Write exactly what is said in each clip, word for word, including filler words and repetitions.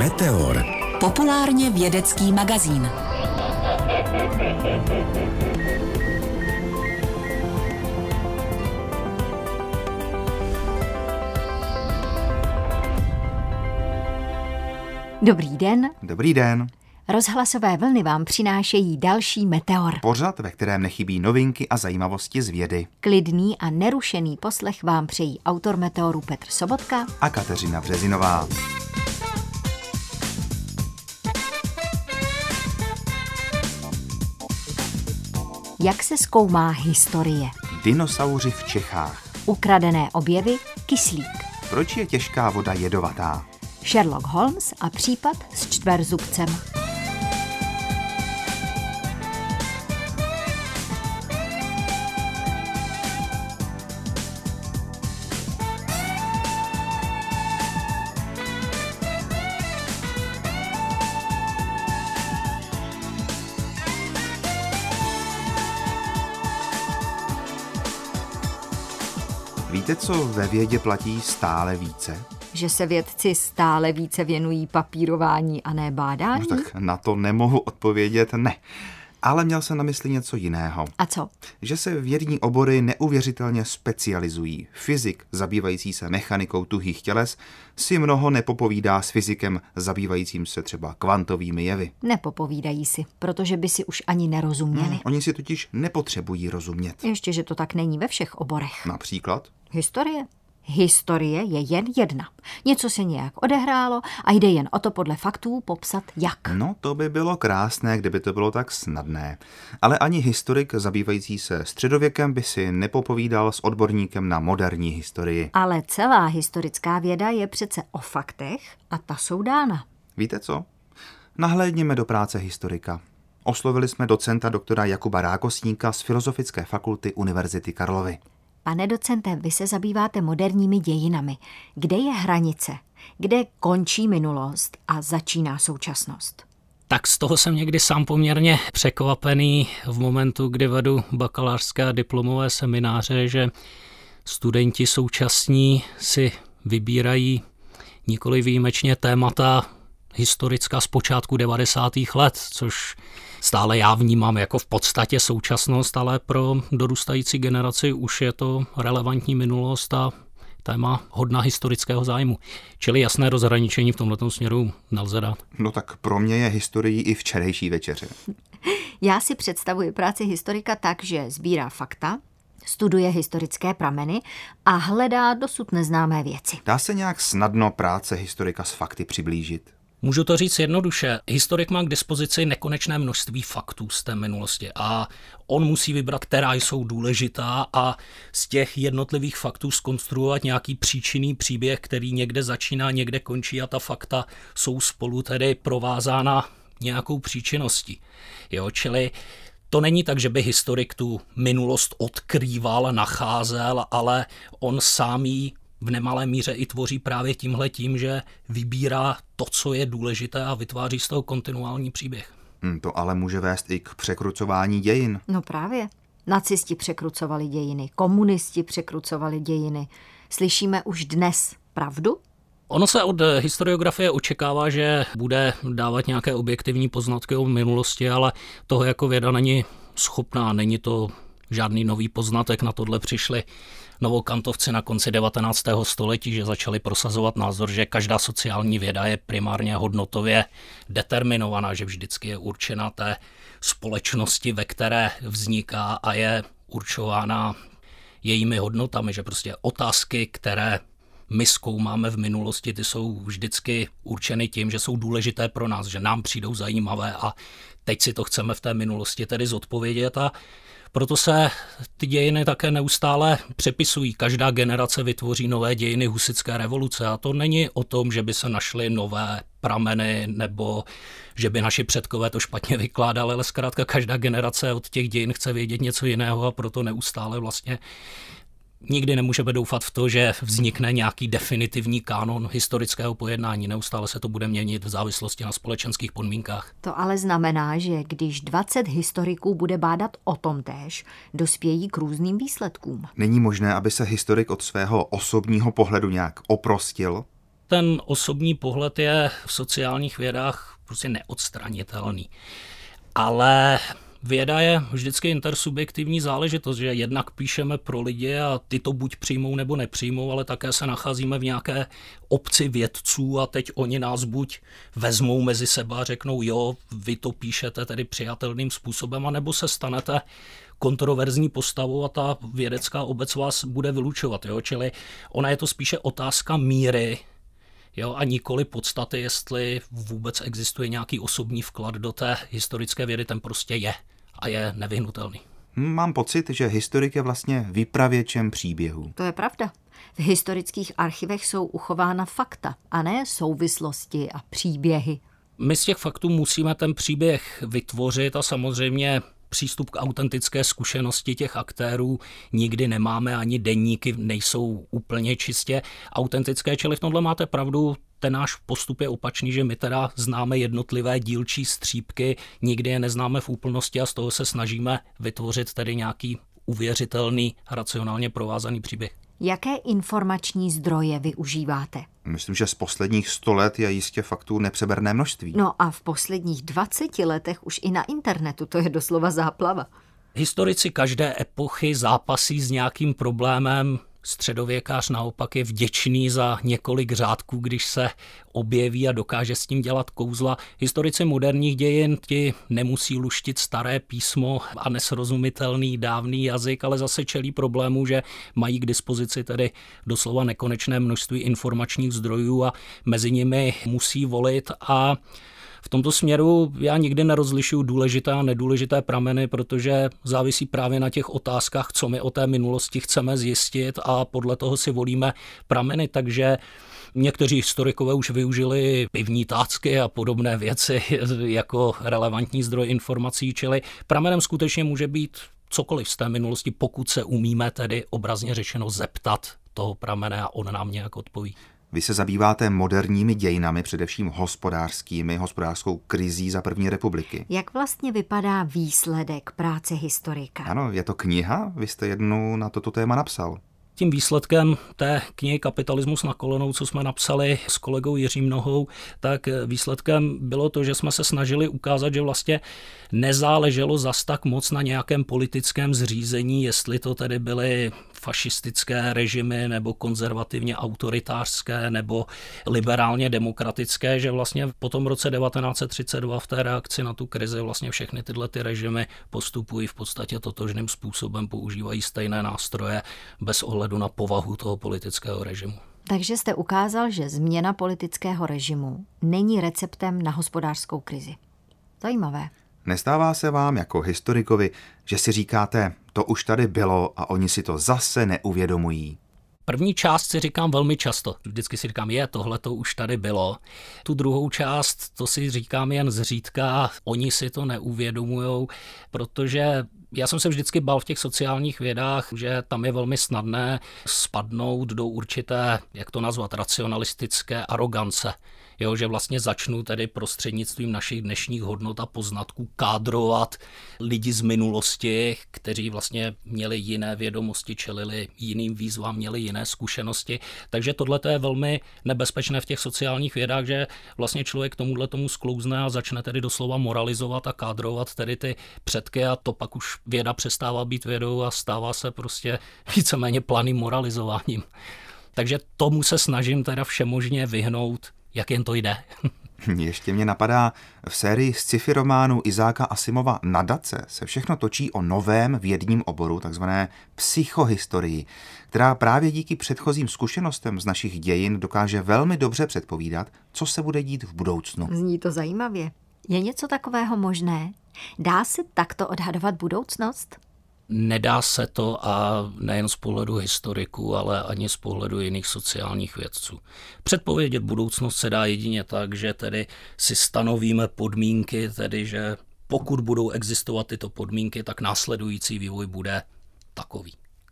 Meteor. Populárně vědecký magazín. Dobrý den. Dobrý den. Rozhlasové vlny vám přinášejí další Meteor. Pořad, ve kterém nechybí novinky a zajímavosti z vědy. Klidný a nerušený poslech vám přejí autor Meteoru Petr Sobotka a Kateřina Březinová. Jak se zkoumá historie? Dinosauři v Čechách. Ukradené objevy, kyslík. Proč je těžká voda jedovatá? Sherlock Holmes a případ s čtverzubcem. Víte, co ve vědě platí stále více? Že se vědci stále více věnují papírování a ne bádání? No tak na to nemohu odpovědět ne. Ale měl jsem na mysli něco jiného. A co? Že se vědní obory neuvěřitelně specializují. Fyzik, zabývající se mechanikou tuhých těles, si mnoho nepopovídá s fyzikem zabývajícím se třeba kvantovými jevy. Nepopovídají si, protože by si už ani nerozuměli. Hmm, oni si totiž nepotřebují rozumět. Ještě, že to tak není ve všech oborech. Například? Historie. Historie je jen jedna. Něco se nějak odehrálo a jde jen o to podle faktů popsat jak. No, to by bylo krásné, kdyby to bylo tak snadné. Ale ani historik zabývající se středověkem by si nepopovídal s odborníkem na moderní historii. Ale celá historická věda je přece o faktech a ta jsou dána. Víte co? Nahlédněme do práce historika. Oslovili jsme docenta doktora Jakuba Rákosníka z Filozofické fakulty Univerzity Karlovy. Pane docente, vy se zabýváte moderními dějinami. Kde je hranice? Kde končí minulost a začíná současnost? Tak z toho jsem někdy sám poměrně překvapený v momentu, kdy vedu bakalářské a diplomové semináře, že studenti současní si vybírají nikoli výjimečně témata historická z počátku devadesátých let, což stále já vnímám jako v podstatě současnost, ale pro dorůstající generaci už je to relevantní minulost a téma hodná historického zájmu. Čili jasné rozhraničení v tomto směru nelze dát. No tak pro mě je historií i včerejší večeře. Já si představuji práci historika tak, že sbírá fakta, studuje historické prameny a hledá dosud neznámé věci. Dá se nějak snadno práce historika s fakty přiblížit? Můžu to říct jednoduše. Historik má k dispozici nekonečné množství faktů z té minulosti a on musí vybrat, která jsou důležitá a z těch jednotlivých faktů zkonstruovat nějaký příčinný příběh, který někde začíná, někde končí a ta fakta jsou spolu tedy provázána nějakou příčinností. Jo, čili to není tak, že by historik tu minulost odkrýval, nacházel, ale on sám ji v nemalé míře i tvoří právě tímhletím, že vybírá to, co je důležité a vytváří z toho kontinuální příběh. Hmm, to ale může vést i k překrucování dějin. No právě. Nacisti překrucovali dějiny, komunisti překrucovali dějiny. Slyšíme už dnes pravdu? Ono se od historiografie očekává, že bude dávat nějaké objektivní poznatky o minulosti, ale toho jako věda není schopná, není to žádný nový poznatek, na tohle přišli novokantovci na konci devatenáctého století, že začali prosazovat názor, že každá sociální věda je primárně hodnotově determinovaná, že vždycky je určena té společnosti, ve které vzniká a je určována jejími hodnotami, že prostě otázky, které my zkoumáme v minulosti, ty jsou vždycky určeny tím, že jsou důležité pro nás, že nám přijdou zajímavé a teď si to chceme v té minulosti tedy zodpovědět a proto se ty dějiny také neustále přepisují. Každá generace vytvoří nové dějiny husitské revoluce a to není o tom, že by se našly nové prameny nebo že by naši předkové to špatně vykládali, ale zkrátka každá generace od těch dějin chce vědět něco jiného a proto neustále vlastně nikdy nemůžeme doufat v to, že vznikne nějaký definitivní kánon historického pojednání. Neustále se to bude měnit v závislosti na společenských podmínkách. To ale znamená, že když dvacet historiků bude bádat o tom též, dospějí k různým výsledkům. Není možné, aby se historik od svého osobního pohledu nějak oprostil? Ten osobní pohled je v sociálních vědách prostě neodstranitelný. Ale věda je vždycky intersubjektivní záležitost, že jednak píšeme pro lidi a ty to buď přijmou nebo nepřijmou, ale také se nacházíme v nějaké obci vědců a teď oni nás buď vezmou mezi sebe a řeknou jo, vy to píšete tedy přijatelným způsobem, anebo se stanete kontroverzní postavou a ta vědecká obec vás bude vylučovat. Jo? Čili ona je to spíše otázka míry, jo, a nikoli podstaty, jestli vůbec existuje nějaký osobní vklad do té historické vědy, ten prostě je a je nevyhnutelný. Mám pocit, že historik je vlastně vypravěčem příběhu. To je pravda. V historických archivech jsou uchována fakta a ne souvislosti a příběhy. My z těch faktů musíme ten příběh vytvořit a samozřejmě přístup k autentické zkušenosti těch aktérů nikdy nemáme, ani deníky nejsou úplně čistě autentické, čili v tomhle máte pravdu, ten náš postup je opačný, že my teda známe jednotlivé dílčí střípky, nikdy je neznáme v úplnosti a z toho se snažíme vytvořit tedy nějaký uvěřitelný, racionálně provázaný příběh. Jaké informační zdroje využíváte? Myslím, že z posledních sto let je jistě faktů nepřeberné množství. No a v posledních dvaceti letech už i na internetu, to je doslova záplava. Historici každé epochy zápasí s nějakým problémem. Středověkář naopak je vděčný za několik řádků, když se objeví a dokáže s tím dělat kouzla. Historici moderních dějin ti nemusí luštit staré písmo a nesrozumitelný dávný jazyk, ale zase čelí problému, že mají k dispozici tedy doslova nekonečné množství informačních zdrojů a mezi nimi musí volit a v tomto směru já nikdy nerozlišuju důležité a nedůležité prameny, protože závisí právě na těch otázkách, co my o té minulosti chceme zjistit a podle toho si volíme prameny, takže někteří historikové už využili pivní tácky a podobné věci jako relevantní zdroj informací, čili pramenem skutečně může být cokoliv z té minulosti, pokud se umíme tedy obrazně řečeno zeptat toho pramene a on nám nějak odpoví. Vy se zabýváte moderními dějinami, především hospodářskými, hospodářskou krizí za první republiky. Jak vlastně vypadá výsledek práce historika? Ano, je to kniha, vy jste jednu na toto téma napsal. Tím výsledkem té knihy Kapitalismus na kolenou, co jsme napsali s kolegou Jiřím Nohou, tak výsledkem bylo to, že jsme se snažili ukázat, že vlastně nezáleželo zas tak moc na nějakém politickém zřízení, jestli to tedy byly fašistické režimy nebo konzervativně autoritářské nebo liberálně demokratické, že vlastně po tom roce devatenáct set třicet dva v té reakci na tu krizi vlastně všechny tyhle ty režimy postupují v podstatě totožným způsobem, používají stejné nástroje bez ohledu na povahu toho politického režimu. Takže jste ukázal, že změna politického režimu není receptem na hospodářskou krizi. Zajímavé. Nestává se vám jako historikovi, že si říkáte, to už tady bylo a oni si to zase neuvědomují? První část si říkám velmi často. Vždycky si říkám, je, tohle to už tady bylo. Tu druhou část, to si říkám jen zřídka, oni si to neuvědomujou, protože já jsem se vždycky bál v těch sociálních vědách, že tam je velmi snadné spadnout do určité, jak to nazvat, racionalistické arogance. Jo, že vlastně začnu tedy prostřednictvím našich dnešních hodnot a poznatků kádrovat lidi z minulosti, kteří vlastně měli jiné vědomosti, čelili jiným výzvám, měli jiné zkušenosti. Takže tohle je velmi nebezpečné v těch sociálních vědách, že vlastně člověk tomuhle tomu sklouzne a začne tedy doslova moralizovat a kádrovat tedy ty předky a to pak už věda přestává být vědou a stává se prostě víceméně planým moralizováním. Takže tomu se snažím teda všemožně vyhnout, jak jen to jde. Ještě mě napadá, v sérii sci-fi románu Izáka Asimova Nadace se všechno točí o novém vědním oboru, takzvané psychohistorii, která právě díky předchozím zkušenostem z našich dějin dokáže velmi dobře předpovídat, co se bude dít v budoucnu. Zní to zajímavě. Je něco takového možné? Dá se takto odhadovat budoucnost? Nedá se to a nejen z pohledu historiků, ale ani z pohledu jiných sociálních vědců. Předpovědět budoucnost se dá jedině tak, že tedy si stanovíme podmínky, tedy že pokud budou existovat tyto podmínky, tak následující vývoj bude takový.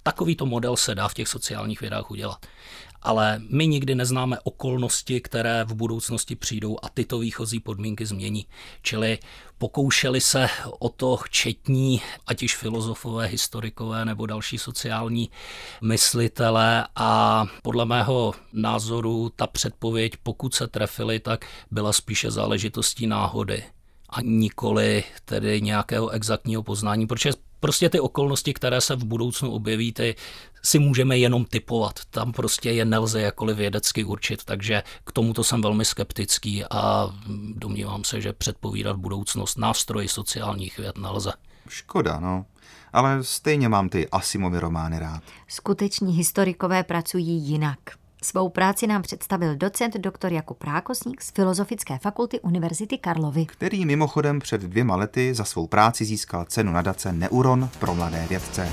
Takovýto model se dá v těch sociálních vědách udělat. Ale my nikdy neznáme okolnosti, které v budoucnosti přijdou a tyto výchozí podmínky změní. Čili pokoušeli se o to četní, ať již filozofové, historikové nebo další sociální myslitelé a podle mého názoru ta předpověď, pokud se trefili, tak byla spíše záležitostí náhody a nikoli tedy nějakého exaktního poznání, protože prostě ty okolnosti, které se v budoucnu objeví, ty si můžeme jenom tipovat. Tam prostě je nelze jakkoliv vědecky určit, takže k tomuto jsem velmi skeptický a domnívám se, že předpovídat budoucnost nástroji sociálních věd nelze. Škoda, no. Ale stejně mám ty Asimovy romány rád. Skuteční historikové pracují jinak. Svou práci nám představil docent doktor Jakub Rákosník z Filozofické fakulty Univerzity Karlovy, který mimochodem před dvěma lety za svou práci získal cenu nadace Neuron pro mladé vědce.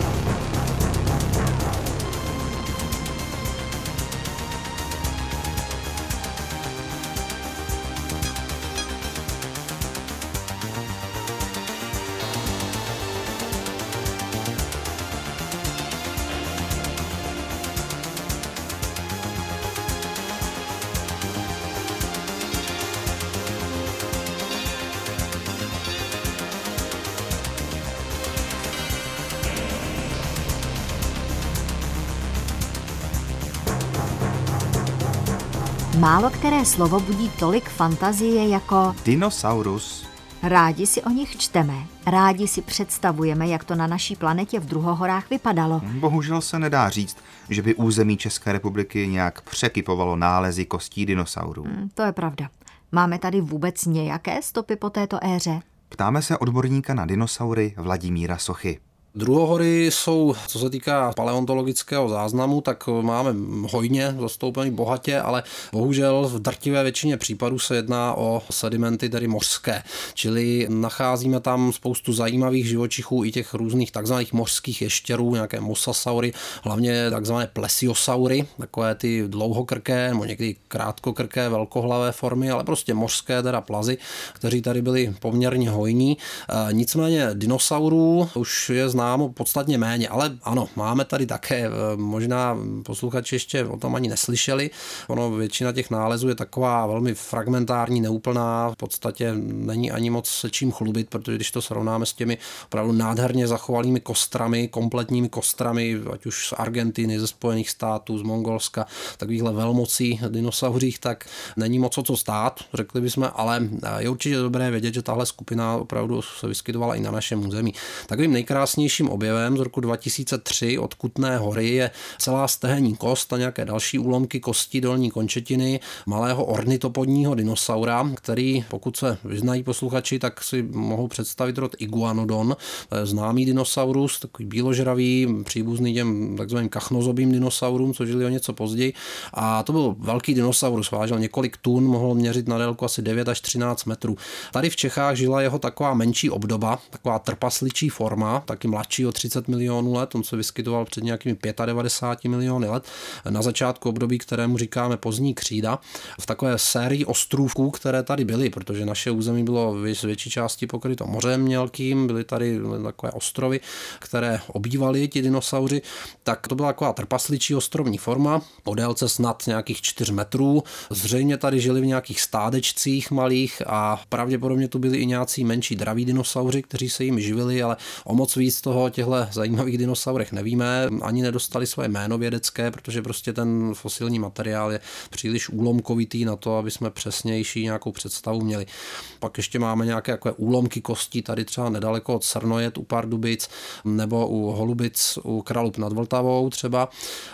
Málo které slovo budí tolik fantazie jako dinosaurus. Rádi si o nich čteme, rádi si představujeme, jak to na naší planetě v druhohorách vypadalo. Bohužel se nedá říct, že by území České republiky nějak překypovalo nálezy kostí dinosaurů. Hmm, to je pravda. Máme tady vůbec nějaké stopy po této éře? Ptáme se odborníka na dinosaury Vladimíra Sochy. Druhohory jsou, co se týká paleontologického záznamu, tak máme hojně zastoupený bohatě, ale bohužel v drtivé většině případů se jedná o sedimenty, tedy mořské. Čili nacházíme tam spoustu zajímavých živočichů i těch různých takzvaných mořských ještěrů, nějaké mosasaury, hlavně takzvané plesiosaury, takové ty dlouhokrké nebo někdy krátkokrké velkohlavé formy, ale prostě mořské teda plazy, kteří tady byli poměrně hojní. E, nicméně dinosaurů už je znám podstatně méně, ale ano, máme tady také, možná posluchači ještě o tom ani neslyšeli, ono většina těch nálezů je taková velmi fragmentární, neúplná, v podstatě není ani moc se čím chlubit, protože když to srovnáme s těmi opravdu nádherně zachovalými kostrami, kompletními kostrami, ať už z Argentiny, ze Spojených států, z Mongolska, takovýchhle velmocí dinosauřích, tak není moc o co stát, řekli bychom, ale je určitě dobré vědět, že tahle skupina opravdu se vyskytovala i na našem území. Takovým nejkrásnějším objevem z roku dva tisíce tři od Kutné Hory je celá stehenní kost a nějaké další úlomky kostí dolní končetiny malého ornitopodního dinosaura, který, pokud se vyznají posluchači, tak si mohou představit rod Iguanodon, známý dinosaurus, takový bíložravý, příbuzný těm takzvaným kachnozobým dinosaurům, co žili o něco později. A to byl velký dinosaurus, vážil několik tun, mohl měřit na délku asi devět až třináct metrů. Tady v Čechách žila jeho taková menší obdoba, taková trpasličí forma, taky mladší o třicet milionů let, on se vyskytoval před nějakými devadesát pět miliony let, na začátku období, kterému říkáme pozdní křída, v takové sérii ostrůvků, které tady byly, protože naše území bylo z větší části pokryto mořem mělkým, byly tady takové ostrovy, které obývali ti dinosauři, tak to byla taková trpasličí ostrovní forma, po délce snad nějakých čtyř metrů, zřejmě tady žili v nějakých stádečcích malých a pravděpodobně tu byli i nějací menší draví dinosauři, kteří se jimi živili, ale o moc víc toho těchto zajímavých dinosaurech nevíme, ani nedostali své jméno vědecké, protože prostě ten fosilní materiál je příliš úlomkovitý na to, aby jsme přesnější nějakou představu měli. Pak ještě máme nějaké takové úlomky kostí tady třeba nedaleko od Srnojet u Pardubic nebo u Holubic u Kralup nad Vltavou třeba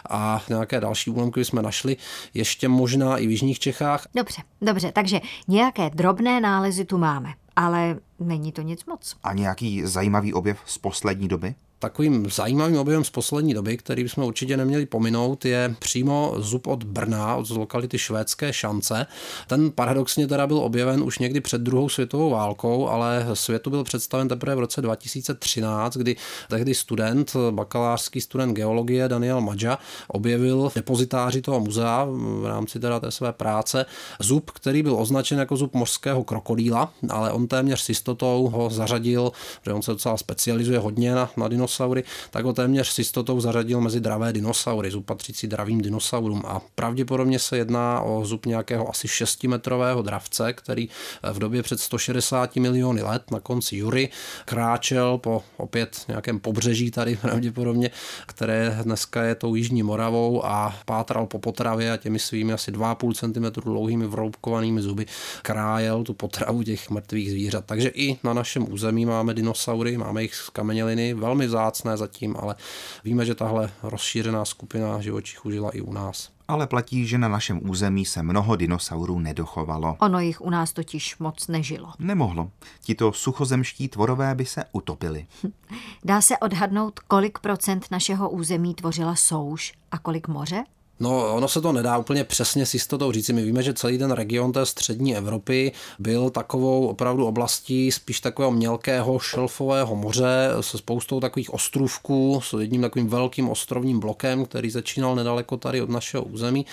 a nějaké další úlomky jsme našli ještě možná i v jižních Čechách. Dobře, dobře, takže nějaké drobné nálezy tu máme, ale není to nic moc. A nějaký zajímavý objev z poslední doby? Takovým zajímavým objevem z poslední doby, který bychom určitě neměli pominout, je přímo zub od Brna, od lokality Švédské Šance. Ten paradoxně teda byl objeven už někdy před druhou světovou válkou, ale světu byl představen teprve v roce dva tisíce třináct, kdy tehdy student, bakalářský student geologie Daniel Madža objevil v depozitáři toho muzea v rámci teda té své práce zub, který byl označen jako zub mořského krokodýla, ale on téměř s jistotou ho zařadil, že on se docela specializuje hodně na, na dinosaurů, dinosaury, tak ho téměř s jistotou zařadil mezi dravé dinosaury, zub patřící dravým dinosaurům. A pravděpodobně se jedná o zub nějakého asi šestimetrového dravce, který v době před sto šedesáti miliony let na konci Jury kráčel po opět nějakém pobřeží tady pravděpodobně, které dneska je tou Jižní Moravou, a pátral po potravě a těmi svými asi dva a půl centimetru dlouhými vroubkovanými zuby krájel tu potravu těch mrtvých zvířat. Takže i na našem území máme dinosaury, máme jich z kameněliny, velmi vzácné zatím, ale víme, že tahle rozšířená skupina živočichů žila i u nás. Ale platí, že na našem území se mnoho dinosaurů nedochovalo. Ono jich u nás totiž moc nežilo. Nemohlo. Tito suchozemští tvorové by se utopili. Dá se odhadnout, kolik procent našeho území tvořila souš a kolik moře? No, ono se to nedá úplně přesně s jistotou říci. My víme, že celý ten region té střední Evropy byl takovou opravdu oblastí spíš takového mělkého šelfového moře se spoustou takových ostrůvků, s jedním takovým velkým ostrovním blokem, který začínal nedaleko tady od našeho území.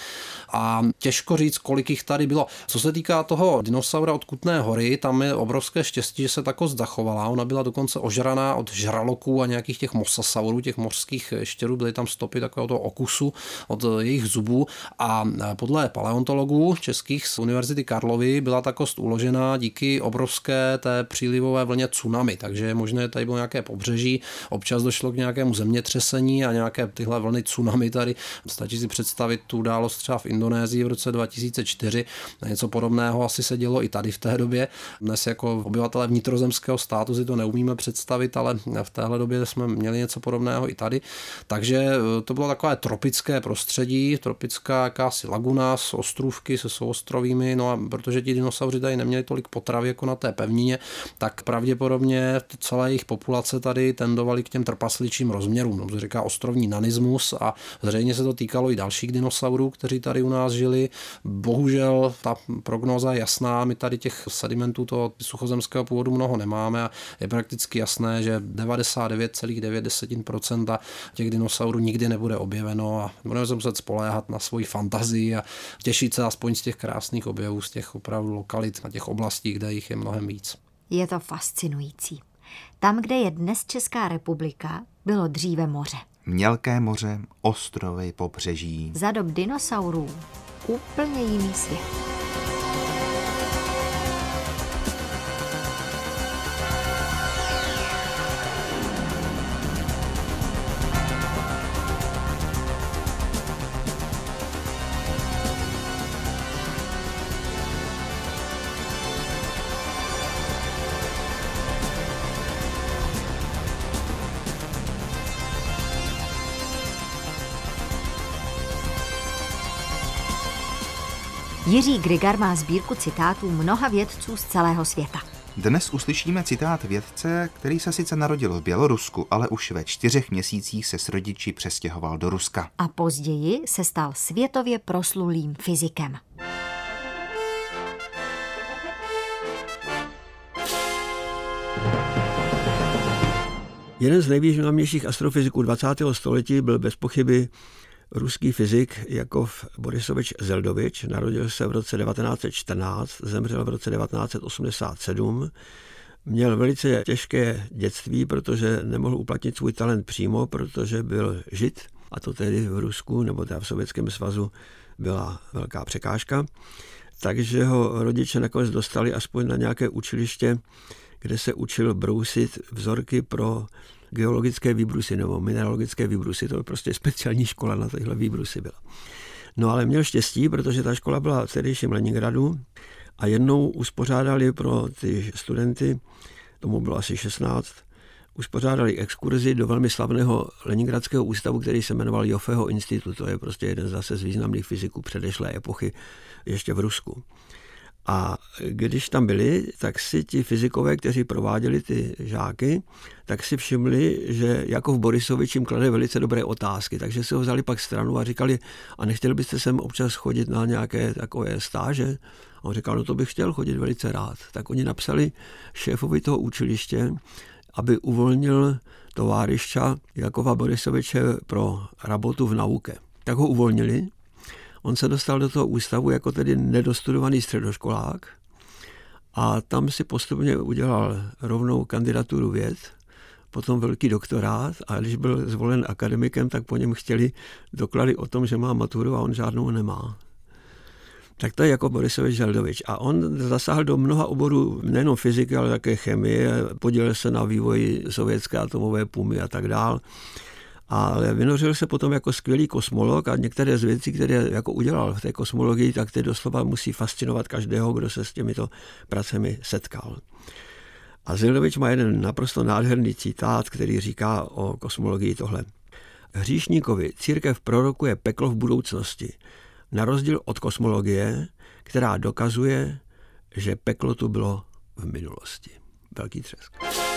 A těžko říct, kolik jich tady bylo. Co se týká toho dinosaura od Kutné Hory, tam je obrovské štěstí, že se ta kost zachovala. Ona byla dokonce ožraná od žraloků a nějakých těch mosasaurů, těch mořských štěrů. Byly tam stopy takového toho okusu od jejich zubů, a podle paleontologů českých z Univerzity Karlovy byla ta kost uložena díky obrovské té přílivové vlně tsunami, takže je možné, že tady bylo nějaké pobřeží, občas došlo k nějakému zemětřesení a nějaké tyhle vlny tsunami tady. Stačí si představit tu událost třeba v Indonésii v roce dva tisíce čtyři. Něco podobného asi se dělo i tady v té době. Dnes jako obyvatelé vnitrozemského státu si to neumíme představit, ale v téhle době jsme měli něco podobného i tady. Takže to bylo takové tropické prostředí, tropická jakási laguna s ostrůvky, se souostrovími, no a protože ti dinosauři tady neměli tolik potravy jako na té pevnině, tak pravděpodobně celé jejich populace tady tendovaly k těm trpasličím rozměrům. No, to říká ostrovní nanismus, a zřejmě se to týkalo i dalších dinosaurů, kteří tady u nás žili. Bohužel ta prognóza je jasná, my tady těch sedimentů toho suchozemského původu mnoho nemáme a je prakticky jasné, že devadesát devět celá devět procent těch dinosaurů nikdy nebude objeveno a budeme se muset spoléhat na svoji fantazii a těšit se aspoň z těch krásných objevů, z těch opravdu lokalit, na těch oblastí, kde jich je mnohem víc. Je to fascinující. Tam, kde je dnes Česká republika, bylo dříve moře. Mělké moře, ostrovy, pobřeží. Za dob dinosaurů úplně jiný svět. Jiří Grigar má sbírku citátů mnoha vědců z celého světa. Dnes uslyšíme citát vědce, který se sice narodil v Bělorusku, ale už ve čtyřech měsících se s rodiči přestěhoval do Ruska. A později se stal světově proslulým fyzikem. Jeden z nejvýznamnějších astrofyziků dvacátého století byl bez pochyby ruský fyzik Jakov Borisovič-Zeldovič. Narodil se v roce devatenáct set čtrnáct, zemřel v roce devatenáct set osmdesát sedm. Měl velice těžké dětství, protože nemohl uplatnit svůj talent přímo, protože byl žid, a to tedy v Rusku nebo teda v Sovětském svazu byla velká překážka. Takže ho rodiče nakonec dostali aspoň na nějaké učiliště, kde se učil brousit vzorky pro geologické výbrusy nebo mineralogické výbrusy. To je prostě speciální škola na tyhle výbrusy byla. No ale měl štěstí, protože ta škola byla v tehdejším Leningradu a jednou uspořádali pro ty studenty, tomu bylo asi šestnáct, uspořádali exkurzi do velmi slavného leningradského ústavu, který se jmenoval Joffeho institut. To je prostě jeden zase z významných fyziků předešlé epochy ještě v Rusku. A když tam byli, tak si ti fyzikové, kteří prováděli ty žáky, tak si všimli, že Jakov Borisovič jim klade velice dobré otázky, takže si ho vzali pak stranu a říkali, a nechtěli byste sem občas chodit na nějaké takové stáže? A on říkal, no to bych chtěl chodit velice rád. Tak oni napsali šéfovi toho učiliště, aby uvolnil továrišča Jakova Borisoviče pro robotu v nauce. Tak ho uvolnili. On se dostal do toho ústavu jako tedy nedostudovaný středoškolák a tam si postupně udělal rovnou kandidaturu věd, potom velký doktorát a když byl zvolen akademikem, tak po něm chtěli doklady o tom, že má maturu a on žádnou nemá. Tak to je jako Borisovič Želdovič. A on zasáhl do mnoha oborů nejenom fyziky, ale také chemie, podílel se na vývoji sovětské atomové pumy a tak dál. Ale vynořil se potom jako skvělý kosmolog a některé z věcí, které jako udělal v té kosmologii, tak ty doslova musí fascinovat každého, kdo se s těmito pracemi setkal. A Želdovič má jeden naprosto nádherný citát, který říká o kosmologii tohle. Hříšníkovi církev prorokuje peklo v budoucnosti, na rozdíl od kosmologie, která dokazuje, že peklo tu bylo v minulosti. Velký třesk.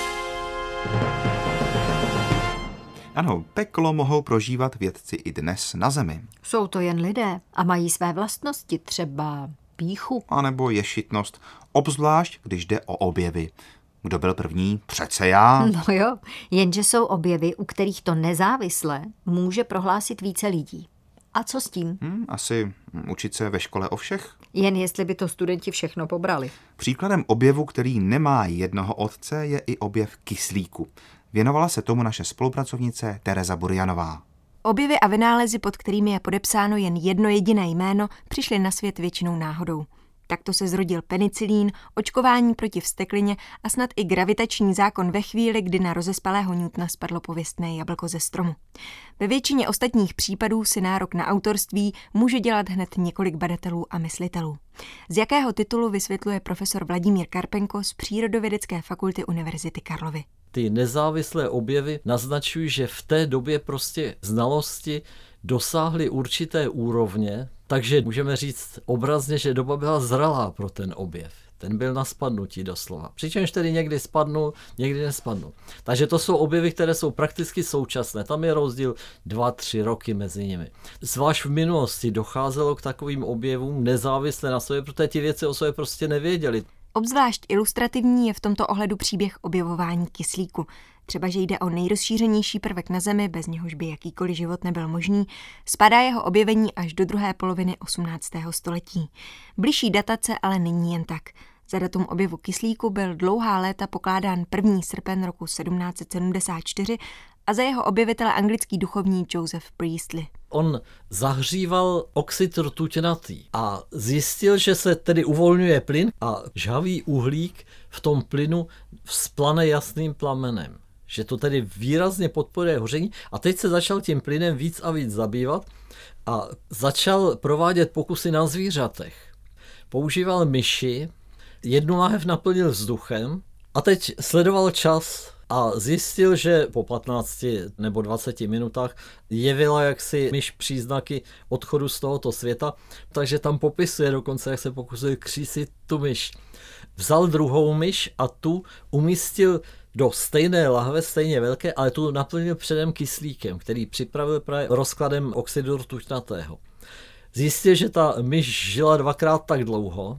Ano, peklo mohou prožívat vědci i dnes na Zemi. Jsou to jen lidé a mají své vlastnosti, třeba pýchu. A nebo ješitnost, obzvlášť když jde o objevy. Kdo byl první? Přece já. No jo, jenže jsou objevy, u kterých to nezávisle může prohlásit více lidí. A co s tím? Hmm, asi učit se ve škole o všech? Jen jestli by to studenti všechno pobrali. Příkladem objevu, který nemá jednoho otce, je i objev kyslíku. Věnovala se tomu naše spolupracovnice Tereza Burjanová. Objevy a vynálezy, pod kterými je podepsáno jen jedno jediné jméno, přišly na svět většinou náhodou. Takto se zrodil penicilín, očkování proti vzteklině a snad i gravitační zákon ve chvíli, kdy na rozespalého Newtona spadlo pověstné jablko ze stromu. Ve většině ostatních případů si nárok na autorství může dělat hned několik badatelů a myslitelů. Z jakého titulu vysvětluje profesor Vladimír Karpenko z Přírodovědecké fakulty Univerzity Karlovy. Ty nezávislé objevy naznačují, že v té době prostě znalosti dosáhly určité úrovně, takže můžeme říct obrazně, že doba byla zralá pro ten objev. Ten byl na spadnutí doslova. Přičemž tedy někdy spadnul, někdy nespadnul. Takže to jsou objevy, které jsou prakticky současné. Tam je rozdíl dva, tři roky mezi nimi. Zvlášť v minulosti docházelo k takovým objevům nezávisle na sobě, protože ti věci o sobě prostě nevěděli. Obzvlášť ilustrativní je v tomto ohledu příběh objevování kyslíku. Třeba, že jde o nejrozšířenější prvek na Zemi, bez něhož by jakýkoliv život nebyl možný, spadá jeho objevení až do druhé poloviny osmnáctého století. Bližší datace ale není jen tak. Za datum objevu kyslíku byl dlouhá léta pokládán první srpen roku sedmnáct set sedmdesát čtyři a za jeho objevitele anglický duchovní Joseph Priestley. On zahříval oxid rtuťnatý a zjistil, že se tedy uvolňuje plyn a žhavý uhlík v tom plynu vzplane jasným plamenem. Že to tedy výrazně podporuje hoření a teď se začal tím plynem víc a víc zabývat a začal provádět pokusy na zvířatech. Používal myši, jednu láhev naplnil vzduchem a teď sledoval čas a zjistil, že po patnácti nebo dvaceti minutách jevila jaksi myš příznaky odchodu z tohoto světa, takže tam popisuje dokonce, jak se pokusuje křísit tu myš. Vzal druhou myš a tu umístil do stejné lahve, stejně velké, ale tu naplnil předem kyslíkem, který připravil právě rozkladem oxidu rtuťnatého. Zjistil, že ta myš žila dvakrát tak dlouho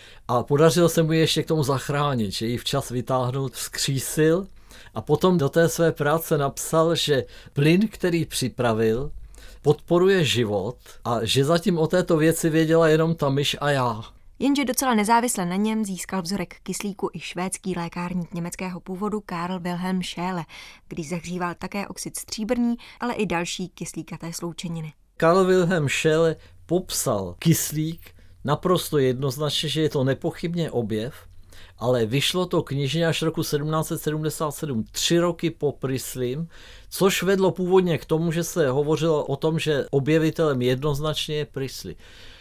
a podařilo se mu ještě k tomu zachránit, že ji včas vytáhnul, vzkřísil a potom do té své práce napsal, že plyn, který připravil, podporuje život a že zatím o této věci věděla jenom ta myš a já. Jenže docela nezávisle na něm získal vzorek kyslíku i švédský lékárník německého původu Karl Wilhelm Scheele, když zahříval také oxid stříbrný, ale i další kyslíkaté sloučeniny. Karl Wilhelm Scheele popsal kyslík naprosto jednoznačně, že je to nepochybně objev, ale vyšlo to knižně až roku sedmnáct set sedmdesát sedm, tři roky po Priestleym, což vedlo původně k tomu, že se hovořilo o tom, že objevitelem jednoznačně je Priestley.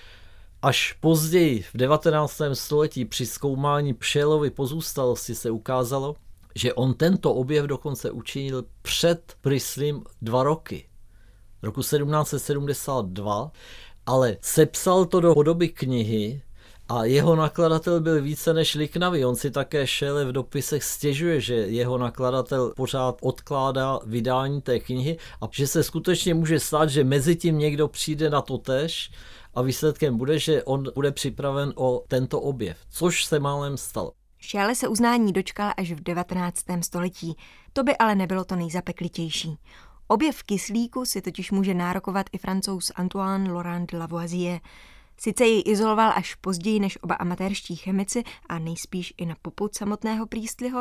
Až později v devatenáctém století při zkoumání Scheelovy pozůstalosti se ukázalo, že on tento objev dokonce učinil před Priestleym dva roky. Roku sedmnáct set sedmdesát dva, ale sepsal to do podoby knihy a jeho nakladatel byl více než liknavý. On si také Scheele v dopisech stěžuje, že jeho nakladatel pořád odkládá vydání té knihy a že se skutečně může stát, že mezi tím někdo přijde na to též a výsledkem bude, že on bude připraven o tento objev, což se málem stalo. Scheele se uznání dočkal až v devatenáctém století. To by ale nebylo to nejzapeklitější. Objev kyslíku si totiž může nárokovat i Francouz Antoine Laurent de Lavoisier. Sice ji izoloval až později než oba amatérští chemici a nejspíš i na popud samotného Priestleyho,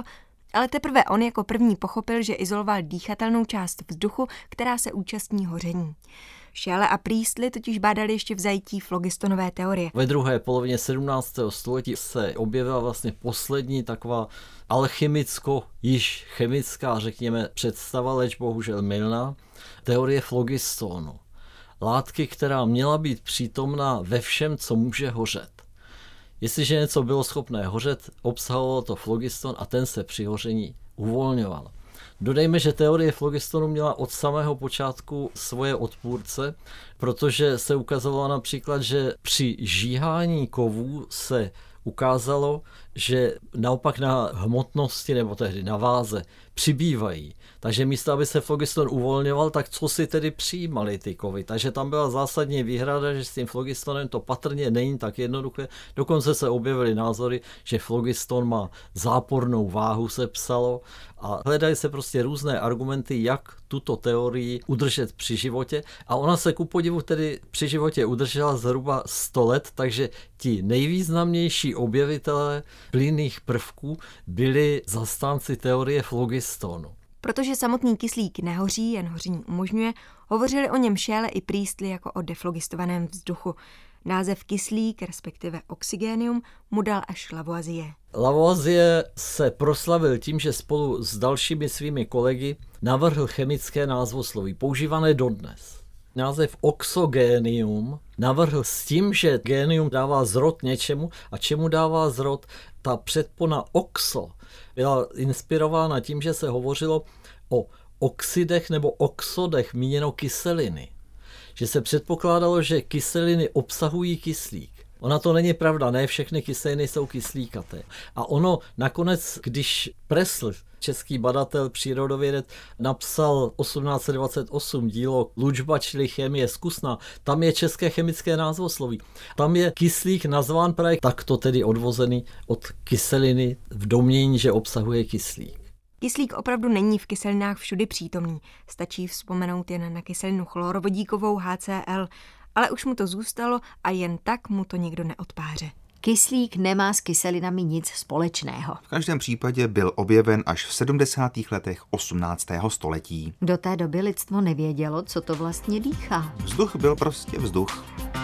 Ale teprve on jako první pochopil, že izoloval dýchatelnou část vzduchu, která se účastní hoření. Shelley a Priestley totiž bádali ještě v zajetí flogistonové teorie. Ve druhé polovině sedmnáctého století se objevila vlastně poslední taková alchemicko, již chemická, řekněme, představa, leč bohužel mylná, teorie flogistonu. Látky, která měla být přítomná ve všem, co může hořet. Jestliže něco bylo schopné hořet, obsahovalo to flogiston a ten se při hoření uvolňoval. Dodejme, že teorie flogistonu měla od samého počátku svoje odpůrce, protože se ukazovalo například, že při žíhání kovů se ukázalo, že naopak na hmotnosti nebo tehdy na váze přibývají. Takže místo, aby se flogiston uvolňoval, tak co si tedy přijímali ty kovy. Takže tam byla zásadní výhrada, že s tím flogistonem to patrně není tak jednoduché. Dokonce se objevily názory, že flogiston má zápornou váhu, se psalo, a hledají se prostě různé argumenty, jak tuto teorii udržet při životě. A ona se ku podivu tedy při životě udržela zhruba sto let, takže ti nejvýznamnější objevitelé plynných prvků byli zastánci teorie flogistonu. Protože samotný kyslík nehoří, jen hoření umožňuje, hovořili o něm Shelley i Priestley jako o deflogistovaném vzduchu. Název kyslík, respektive oxygénium, mu dal až Lavoisier. Lavoisier se proslavil tím, že spolu s dalšími svými kolegy navrhl chemické názvosloví, používané dodnes. Název oxogénium navrhl s tím, že génium dává zrod něčemu, a čemu dává zrod, ta předpona oxo byla inspirována tím, že se hovořilo o oxidech nebo oxodech, míněno kyseliny. Že se předpokládalo, že kyseliny obsahují kyslík. Ona to není pravda, ne všechny kyseliny jsou kyslíkaté. A ono nakonec, když Pressl, český badatel, přírodovědec, napsal osmnáct set dvacet osm dílo Lučba, čili chemie zkusná, tam je české chemické názvosloví. Tam je kyslík nazván právě takto tedy odvozený od kyseliny v domnění, že obsahuje kyslík. Kyslík opravdu není v kyselinách všudy přítomný. Stačí vzpomenout jen na kyselinu chlorovodíkovou H C L, ale už mu to zůstalo a jen tak mu to nikdo neodpáře. Kyslík nemá s kyselinami nic společného. V každém případě byl objeven až v sedmdesátých letech osmnáctého století. Do té doby lidstvo nevědělo, co to vlastně dýchá. Vzduch byl prostě vzduch.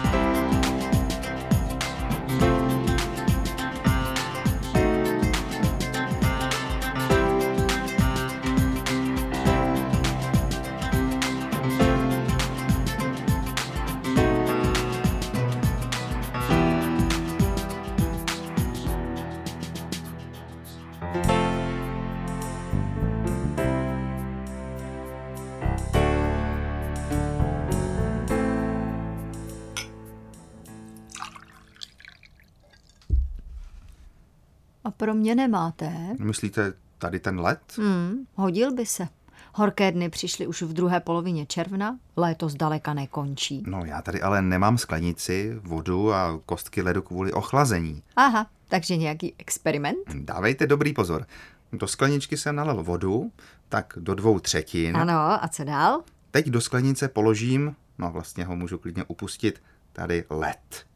A pro mě nemáte? Myslíte tady ten led? Hmm, hodil by se. Horké dny přišly už v druhé polovině června, léto zdaleka nekončí. No já tady ale nemám sklenici, vodu a kostky ledu kvůli ochlazení. Aha, takže nějaký experiment? Dávejte dobrý pozor. Do skleničky jsem nalil vodu, tak do dvou třetin. Ano, a co dál? Teď do sklenice položím, no vlastně ho můžu klidně upustit, tady led.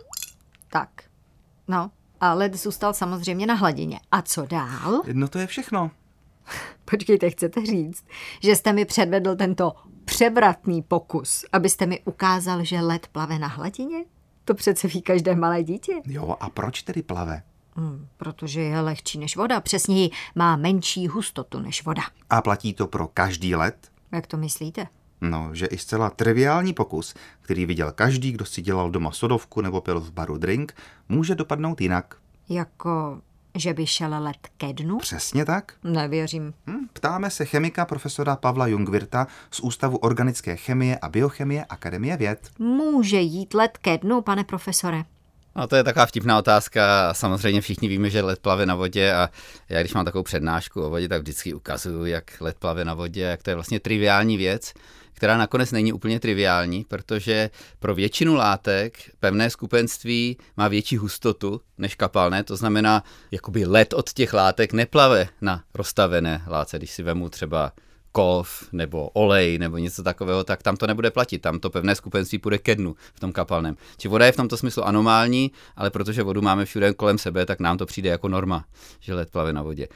Tak, no. A led zůstal samozřejmě na hladině. A co dál? No to je všechno. Počkejte, chcete říct, že jste mi předvedl tento převratný pokus, abyste mi ukázal, že led plave na hladině? To přece ví každé malé dítě. Jo, a proč tedy plave? Hmm, protože je lehčí než voda, přesněji má menší hustotu než voda. A platí to pro každý led? Jak to myslíte? No, že i zcela triviální pokus, který viděl každý, kdo si dělal doma sodovku nebo pil v baru drink, může dopadnout jinak. Jako, že by šel led ke dnu? Přesně tak. Nevěřím. Hm, ptáme se chemika profesora Pavla Jungwirtha z Ústavu organické chemie a biochemie Akademie věd. Může jít led ke dnu, pane profesore? No to je taková vtipná otázka. Samozřejmě všichni víme, že led plave na vodě a já když mám takovou přednášku o vodě, tak vždycky ukazuju, jak led plave na vodě, jak to je vlastně triviální věc, která nakonec není úplně triviální, protože pro většinu látek pevné skupenství má větší hustotu než kapalné, to znamená, jakoby led od těch látek neplave na roztavené látce. Když si vemu třeba kov nebo olej nebo něco takového, tak tam to nebude platit, tam to pevné skupenství půjde ke dnu v tom kapalném. Či voda je v tomto smyslu anomální, ale protože vodu máme všude kolem sebe, tak nám to přijde jako norma, že led plave na vodě.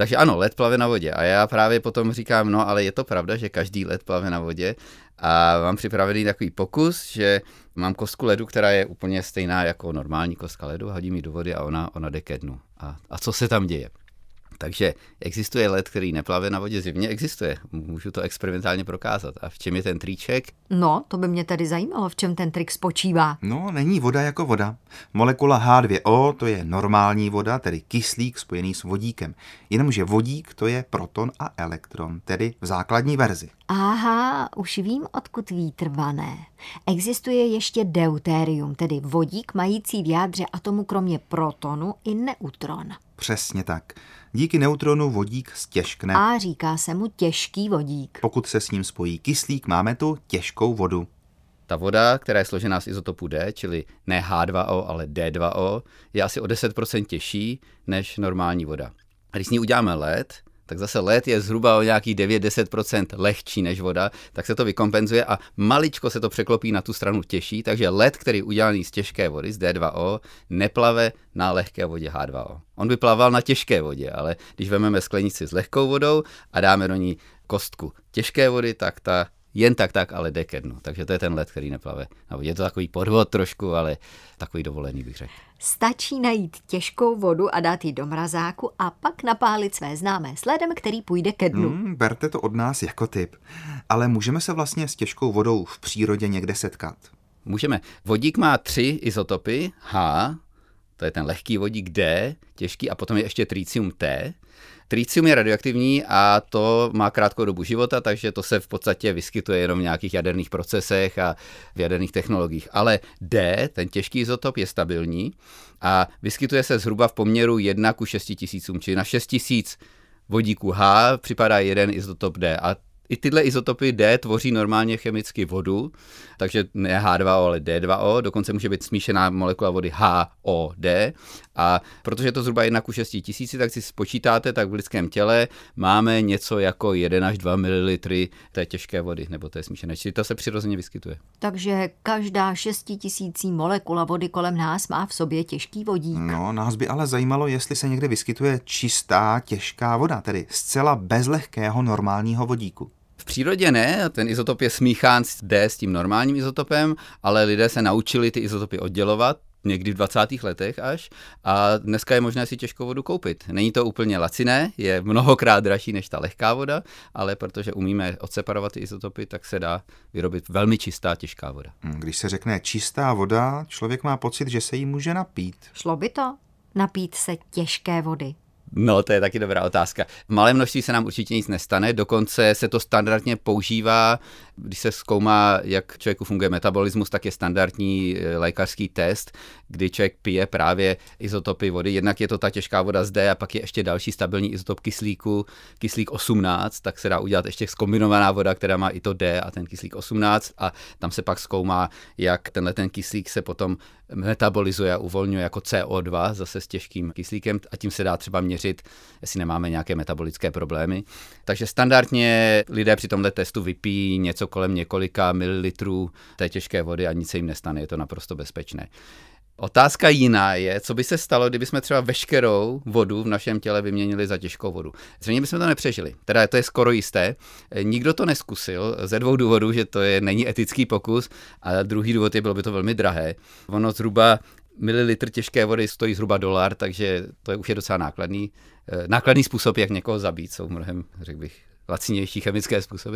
Takže ano, led plave na vodě. A já právě potom říkám, no ale je to pravda, že každý led plave na vodě. A mám připravený takový pokus, že mám kostku ledu, která je úplně stejná jako normální kostka ledu, hodím ji do vody a ona, ona jde ke dnu. A, a co se tam děje? Takže existuje led, který neplave na vodě, zjevně existuje. Můžu to experimentálně prokázat. A v čem je ten triček? No, to by mě tady zajímalo, v čem ten trik spočívá. No, není voda jako voda. Molekula H dva O to je normální voda, tedy kyslík spojený s vodíkem. Jenomže vodík to je proton a elektron, tedy v základní verzi. Aha, už vím, odkud vítr vané. Existuje ještě deutérium, tedy vodík mající v jádře atomu kromě protonu i neutron. Přesně tak. Díky neutronu vodík stěžkne. A říká se mu těžký vodík. Pokud se s ním spojí kyslík, máme tu těžkou vodu. Ta voda, která je složená z izotopu D, čili ne H dva O, ale D dva O, je asi o deset procent těžší než normální voda. A když s ní uděláme led, tak zase led je zhruba o nějakých devět až deset procent lehčí než voda, tak se to vykompenzuje a maličko se to překlopí na tu stranu těžší, takže led, který je udělaný z těžké vody, z D dva O, neplave na lehké vodě H dva O. On by plaval na těžké vodě, ale když vezmeme sklenici s lehkou vodou a dáme do ní kostku těžké vody, tak ta jen tak tak, ale jde ke dnu. Takže to je ten led, který neplave na vodě. Je to takový podvod trošku, ale takový dovolený, bych řekl. Stačí najít těžkou vodu a dát ji do mrazáku a pak napálit své známé s ledem, který půjde ke dnu. Hmm, berte to od nás jako tip. Ale můžeme se vlastně s těžkou vodou v přírodě někde setkat? Můžeme. Vodík má tři izotopy. H, to je ten lehký vodík, D, těžký, a potom je ještě tritium T. Tritium je radioaktivní a to má krátkou dobu života, takže to se v podstatě vyskytuje jenom v nějakých jaderných procesech a v jaderných technologiích. Ale D, ten těžký izotop, je stabilní a vyskytuje se zhruba v poměru jedna ku šesti tisícům, čili na šest tisíc vodíků H připadá jeden izotop D. A i tyhle izotopy D tvoří normálně chemicky vodu, takže ne H dva O, ale D dva O, dokonce může být smíšená molekula vody H O D. A protože je to zhruba jedna ku šesti tisíci, tak si spočítáte, tak v lidském těle máme něco jako jedna až dva mililitry té těžké vody, nebo té smíšené, čili to se přirozeně vyskytuje. Takže každá šestitisící molekula vody kolem nás má v sobě těžký vodík. No, nás by ale zajímalo, jestli se někde vyskytuje čistá těžká voda, tedy zcela bez lehkého normálního vodíku. V přírodě ne, ten izotop je smíchán s D s tím normálním izotopem, ale lidé se naučili ty izotopy oddělovat, někdy v dvacátých letech až, a dneska je možné si těžkou vodu koupit. Není to úplně laciné, je mnohokrát dražší než ta lehká voda, ale protože umíme odseparovat ty izotopy, tak se dá vyrobit velmi čistá těžká voda. Když se řekne čistá voda, člověk má pocit, že se jí může napít. Šlo by to? Napít se těžké vody. No, to je taky dobrá otázka. V malém množství se nám určitě nic nestane, dokonce se to standardně používá, když se zkoumá, jak člověku funguje metabolismus, tak je standardní lékařský test, kdy člověk pije právě izotopy vody. Jednak je to ta těžká voda z D a pak je ještě další stabilní izotop kyslíku, kyslík osmnáct, tak se dá udělat ještě zkombinovaná voda, která má i to D a ten kyslík osmnáct, a tam se pak zkoumá, jak tenhle ten kyslík se potom metabolizuje a uvolňuje jako C O dva, zase s těžkým kyslíkem, a tím se dá třeba měřit, jestli nemáme nějaké metabolické problémy. Takže standardně lidé při tomhle testu vypijí něco kolem několika mililitrů té těžké vody a nic se jim nestane, je to naprosto bezpečné. Otázka jiná je, co by se stalo, kdyby jsme třeba veškerou vodu v našem těle vyměnili za těžkou vodu. Zřejmě bychom to nepřežili, teda to je skoro jisté. Nikdo to neskusil ze dvou důvodů, že to je, není etický pokus, a druhý důvod je, bylo by to velmi drahé. Ono zhruba mililitr těžké vody stojí zhruba dolar, takže to je už je docela nákladný. Nákladný způsob, jak někoho zabít, jsou mnohem, řekl bych, lacinější chemické způsoby.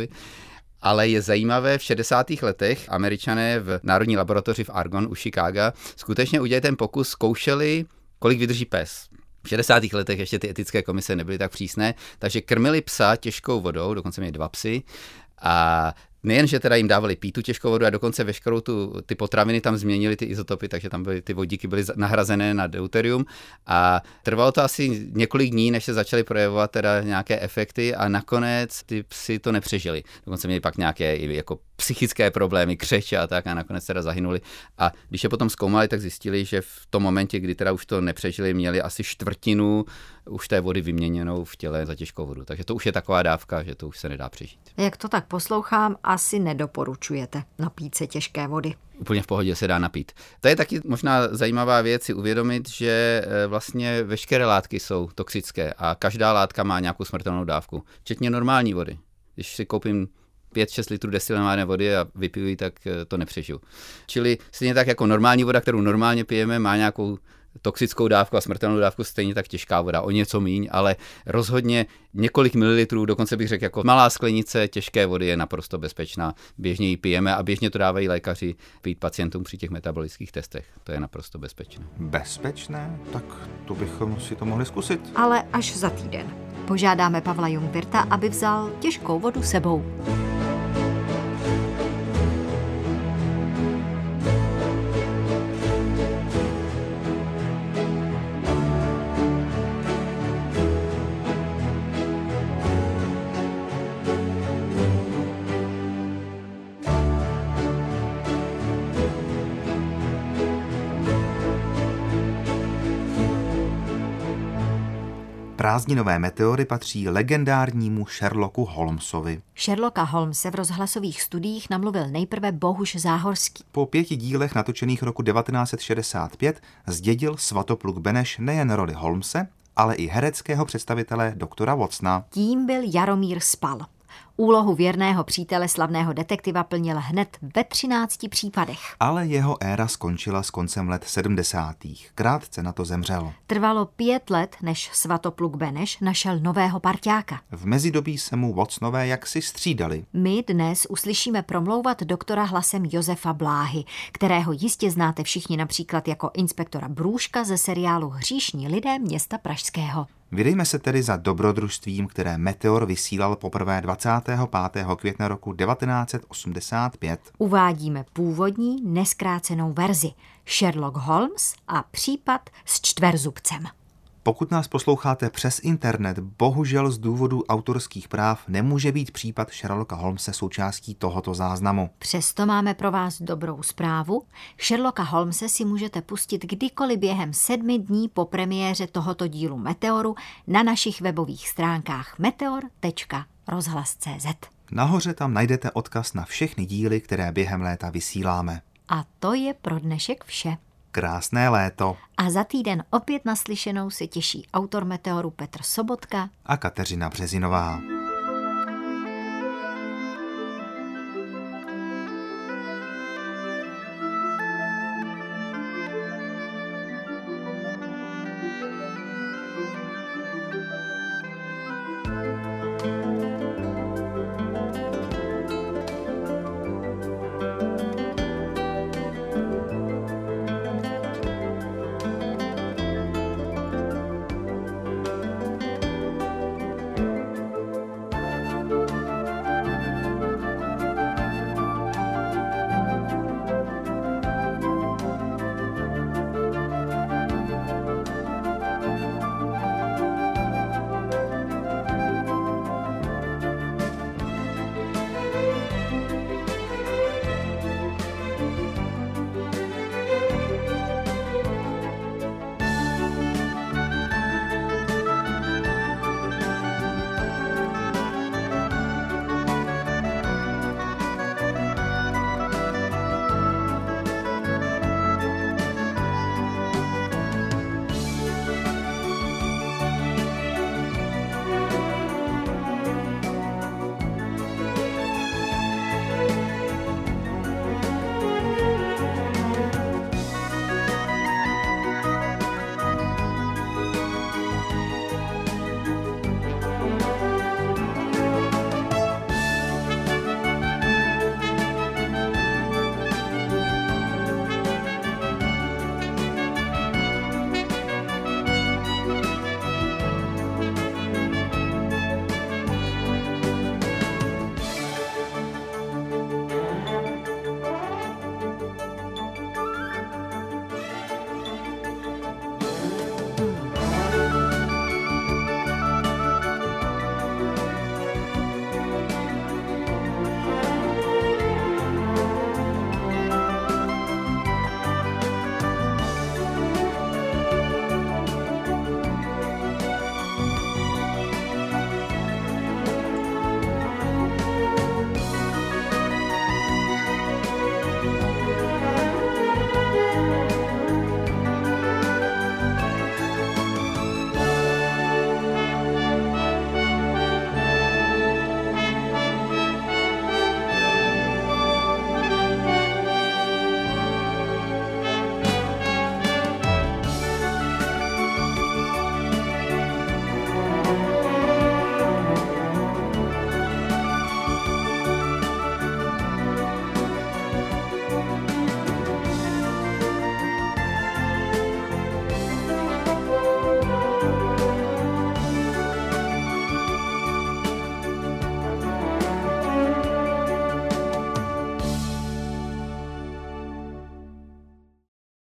Ale je zajímavé, v šedesátých letech Američané v Národní laboratoři v Argonne u Chicaga skutečně udělali ten pokus, zkoušeli, kolik vydrží pes. V šedesátých letech ještě ty etické komise nebyly tak přísné, takže krmili psa těžkou vodou, dokonce měli dva psy, a nejen, že teda jim dávali pít tu těžkou vodu, a dokonce veškerou tu, ty potraviny tam změnili ty izotopy, takže tam byly, ty vodíky byly nahrazené na deuterium, a trvalo to asi několik dní, než se začaly projevovat teda nějaké efekty, a nakonec ty psy to nepřežili. Dokonce měli pak nějaké jako psychické problémy, křeče a tak, a nakonec teda zahynuli. A když je potom zkoumali, tak zjistili, že v tom momentě, kdy teda už to nepřežili, měli asi čtvrtinu už té vody vyměněnou v těle za těžkou vodu. Takže to už je taková dávka, že to už se nedá přežít. Jak to tak poslouchám, asi nedoporučujete napít se těžké vody. Úplně v pohodě se dá napít. To je taky možná zajímavá věc si uvědomit, že vlastně veškeré látky jsou toxické a každá látka má nějakou smrtelnou dávku, včetně normální vody. Když si koupím pět šest litrů destilované vody a vypiju ji, tak to nepřežiju. Čili stejně tak jako normální voda, kterou normálně pijeme, má nějakou toxickou dávku a smrtelnou dávku, stejně tak těžká voda, o něco míň, ale rozhodně několik mililitrů, dokonce bych řekl, jako malá sklenice těžké vody je naprosto bezpečná. Běžně ji pijeme a běžně to dávají lékaři pít pacientům při těch metabolických testech. To je naprosto bezpečné. Bezpečné? Tak to bychom si to mohli zkusit. Ale až za týden. Požádáme Pavla Jungwirtha, aby vzal těžkou vodu sebou. Prázdninové meteory patří legendárnímu Sherlocku Holmesovi. Sherlocka Holmese v rozhlasových studiích namluvil nejprve Bohuš Záhorský. Po pěti dílech natočených roku devatenáct set šedesát pět zdědil Svatopluk Beneš nejen roli Holmese, ale i hereckého představitele doktora Watsona. Tím byl Jaromír Spal. Úlohu věrného přítele slavného detektiva plnil hned ve třinácti případech. Ale jeho éra skončila s koncem let sedmdesátých. Krátce na to zemřel. Trvalo pět let, než Svatopluk Beneš našel nového parťáka. V mezidobí se mu Watsonové jaksi střídali. My dnes uslyšíme promlouvat doktora hlasem Josefa Bláhy, kterého jistě znáte všichni například jako inspektora Brůška ze seriálu Hříšní lidé města pražského. Vydejme se tedy za dobrodružstvím, které Meteor vysílal poprvé dvacátého pátého května roku devatenáct set osmdesát pět. Uvádíme původní neskrácenou verzi Sherlock Holmes a případ s čtverzubcem. Pokud nás posloucháte přes internet, bohužel z důvodu autorských práv nemůže být případ Sherlocka Holmese součástí tohoto záznamu. Přesto máme pro vás dobrou zprávu. Sherlocka Holmese si můžete pustit kdykoliv během sedmi dní po premiéře tohoto dílu Meteoru na našich webových stránkách meteor tečka rozhlas tečka cé zet. Nahoře tam najdete odkaz na všechny díly, které během léta vysíláme. A to je pro dnešek vše. Krásné léto. A za týden opět naslyšenou se těší autor Meteoru Petr Sobotka a Kateřina Březinová.